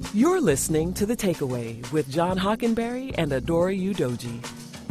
You're listening to The Takeaway with John Hockenberry and Adora Udoji.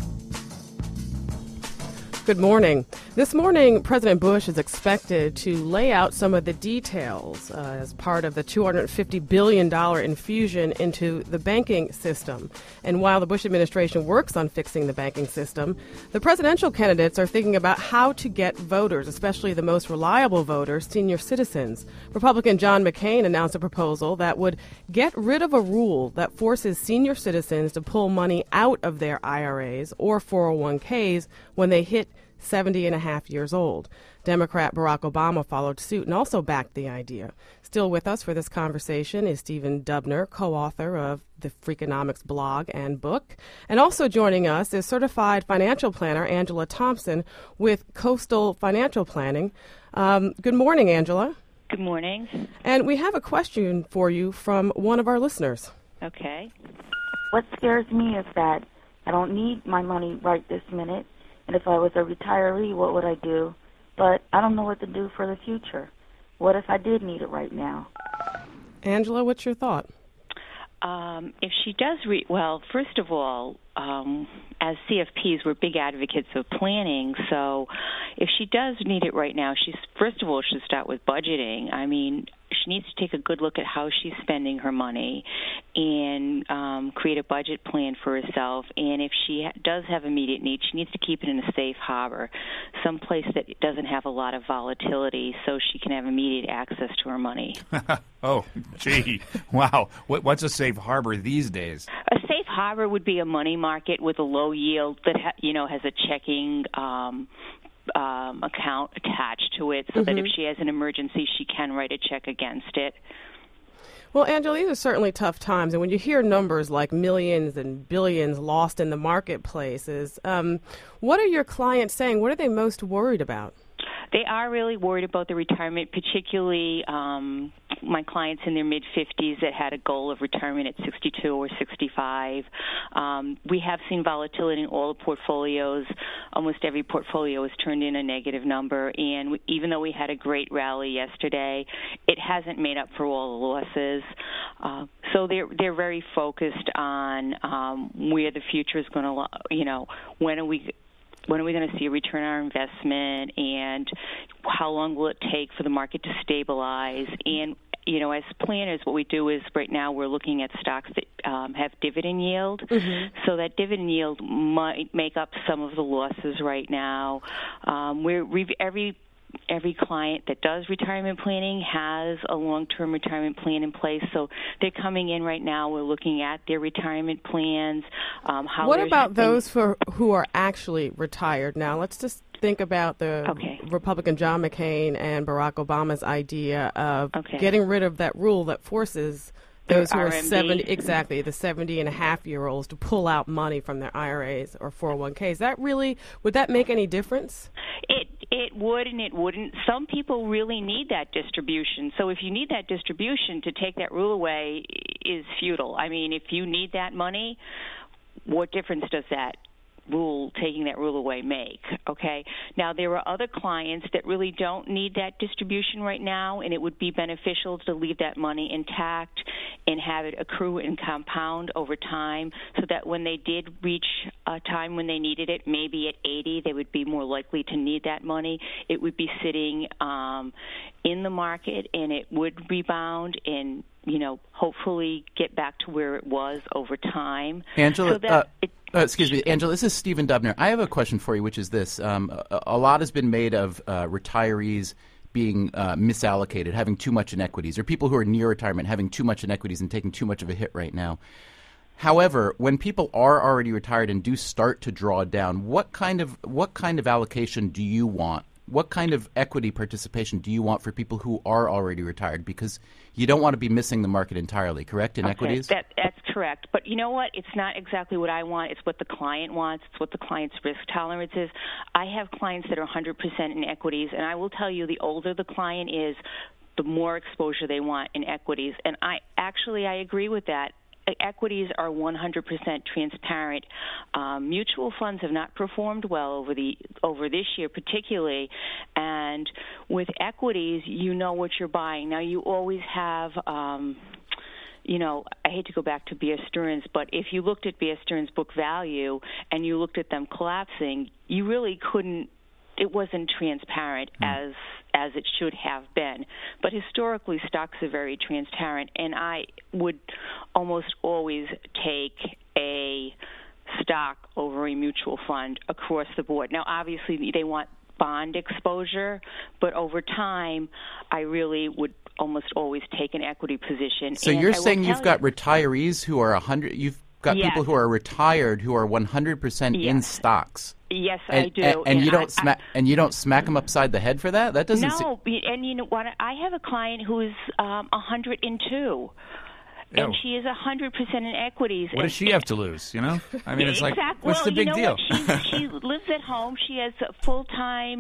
Good morning. This morning, President Bush is expected to lay out some of the details as part of the $250 billion infusion into the banking system. And while the Bush administration works on fixing the banking system, the presidential candidates are thinking about how to get voters, especially the most reliable voters, senior citizens. Republican John McCain announced a proposal that would get rid of a rule that forces senior citizens to pull money out of their IRAs or 401ks when they hit 70 and a half years old. Democrat Barack Obama followed suit and also backed the idea. Still with us for this conversation is Stephen Dubner, co-author of the Freakonomics blog and book. And also joining us is certified financial planner Angela Thompson with Coastal Financial Planning. Good morning, Angela. Good morning. And we have a question for you from one of our listeners. Okay. What scares me is that I don't need my money right this minute. And if I was a retiree, what would I do? But I don't know what to do for the future. What if I did need it right now? Angela, what's your thought? If she does well, first of all, as CFPs, we're big advocates of planning. So if she does need it right now, first of all, should start with budgeting. I mean, she needs to take a good look at how she's spending her money and create a budget plan for herself. And if she does have immediate needs, she needs to keep it in a safe harbor, someplace that doesn't have a lot of volatility so she can have immediate access to her money. Oh, gee. Wow. What's a safe harbor these days? A safe harbor would be a money market with a low yield that has a checking account attached to it so that if she has an emergency, she can write a check against it. Well, Angela, these are certainly tough times. And when you hear numbers like millions and billions lost in the marketplaces, what are your clients saying? What are they most worried about? They are really worried about the retirement, particularly my clients in their mid-50s that had a goal of retirement at 62 or 65. We have seen volatility in all the portfolios. Almost every portfolio has turned in a negative number, and even though we had a great rally yesterday, it hasn't made up for all the losses. So they're very focused on where the future is going to, when are we going to see a return on our investment, and how long will it take for the market to stabilize? And, as planners, what we do is right now we're looking at stocks that have dividend yield. So that dividend yield might make up some of the losses right now. Every client that does retirement planning has a long-term retirement plan in place. So they're coming in right now. We're looking at their retirement plans. What about those who are actually retired now? Let's just think about the Republican John McCain and Barack Obama's idea of getting rid of that rule that forces those who are 70, the 70 and a half year olds to pull out money from their IRAs or 401ks. Would that make any difference? It would and it wouldn't. Some people really need that distribution. So if you need that distribution, to take that rule away is futile. I mean, if you need that money, what difference does taking that rule away make? Okay. Now, there are other clients that really don't need that distribution right now, and it would be beneficial to leave that money intact and have it accrue and compound over time so that when they did reach a time when they needed it, maybe at 80, they would be more likely to need that money. It would be sitting in the market, and it would rebound and hopefully get back to where it was over time. Angela, excuse me, Angela, this is Stephen Dubner. I have a question for you, which is this. A lot has been made of retirees being misallocated, having too much in equities, or people who are near retirement having too much in equities and taking too much of a hit right now. However, when people are already retired and do start to draw down, what kind of allocation do you want? What kind of equity participation do you want for people who are already retired? Because you don't want to be missing the market entirely, correct, in equities? That's correct. But you know what? It's not exactly what I want. It's what the client wants. It's what the client's risk tolerance is. I have clients that are 100% in equities, and I will tell you the older the client is, the more exposure they want in equities. And I agree with that. Equities are 100% transparent. Mutual funds have not performed well over this year particularly, and with equities, you know what you're buying. Now, you always have I hate to go back to Bear Stearns, but if you looked at Bear Stearns' book value and you looked at them collapsing, you really couldn't. It wasn't transparent as it should have been. But historically, stocks are very transparent, and I would almost always take a stock over a mutual fund across the board. Now, obviously, they want bond exposure, but over time, I really would almost always take an equity position. So you're saying you've got retirees who are 100. You've got people who are retired who are 100% in stocks. Yes, I do. And you don't you don't smack them upside the head for that? That doesn't. No, and you know what? I have a client who is 102. And she is 100% in equities. What does she have to lose? I mean, it's like, what's the big deal? She lives at home. She has full-time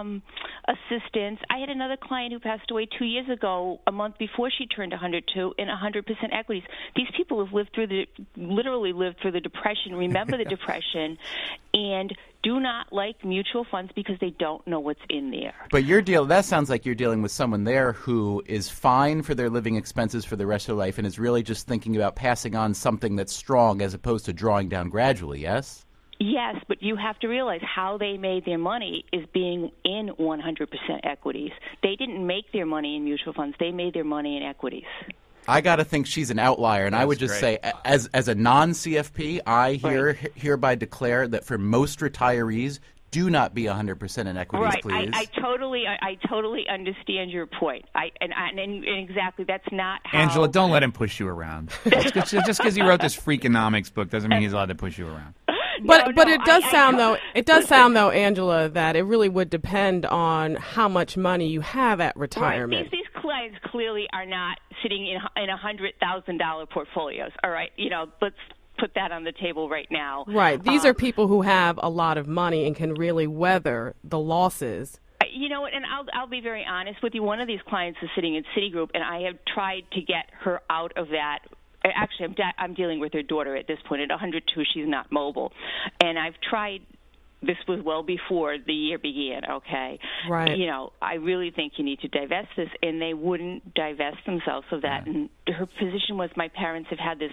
assistance. I had another client who passed away 2 years ago, a month before she turned 102, in 100% equities. These people have literally lived through the Depression, remember the Depression, and do not like mutual funds because they don't know what's in there. But that sounds like you're dealing with someone there who is fine for their living expenses for the rest of their life and is really just thinking about passing on something that's strong as opposed to drawing down gradually, yes? Yes, but you have to realize how they made their money is being in 100% equities. They didn't make their money in mutual funds. They made their money in equities. I got to think she's an outlier, and I would just say, as a non-CFP, I hereby declare that for most retirees, do not be 100% in equities, please. I totally understand your point. And exactly, that's not how. Angela, don't let him push you around. Just because he wrote this Freakonomics book doesn't mean he's allowed to push you around. But it does sound though, Angela, that it really would depend on how much money you have at retirement. Right. These clients clearly are not sitting in $100,000 portfolios. All right, let's put that on the table right now. Right. These are people who have a lot of money and can really weather the losses. And I'll be very honest with you. One of these clients is sitting in Citigroup, and I have tried to get her out of that. Actually, I'm dealing with her daughter at this point. At 102, she's not mobile. And I've tried. This was well before the year began, okay? Right. I really think you need to divest this, and they wouldn't divest themselves of that. And her position was, my parents have had this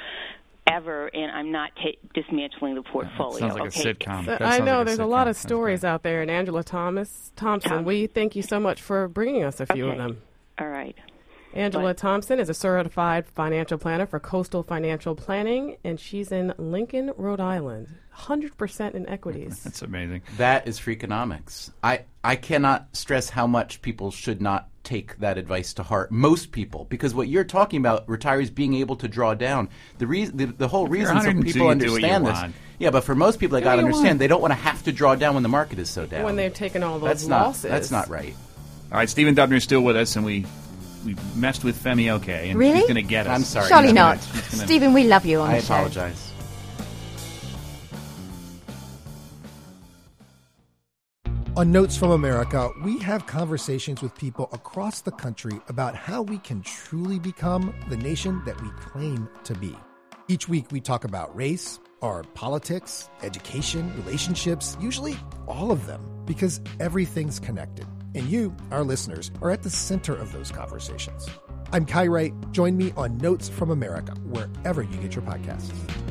forever, and I'm not dismantling the portfolio. Sounds like a sitcom. I know, there's a lot of stories out there. And Angela Thompson, we thank you so much for bringing us a few of them. All right. Angela Thompson is a certified financial planner for Coastal Financial Planning, and she's in Lincoln, Rhode Island. 100% in equities. That's amazing. That is Freakonomics. I cannot stress how much people should not take that advice to heart. Most people, because what you're talking about, retirees being able to draw down, the whole reason so people understand this. Yeah, but for most people, they got to understand they don't want to have to draw down when the market is so down. When they're taking all those losses. That's not right. All right, Stephen Dubner is still with us, and we messed with Femi OK, and really? He's going to get us. I'm sorry. Surely not. Stephen, we love you on the show. I apologize. On Notes from America, we have conversations with people across the country about how we can truly become the nation that we claim to be. Each week, we talk about race, our politics, education, relationships, usually all of them, because everything's connected. And you, our listeners, are at the center of those conversations. I'm Kai Wright. Join me on Notes from America, wherever you get your podcasts.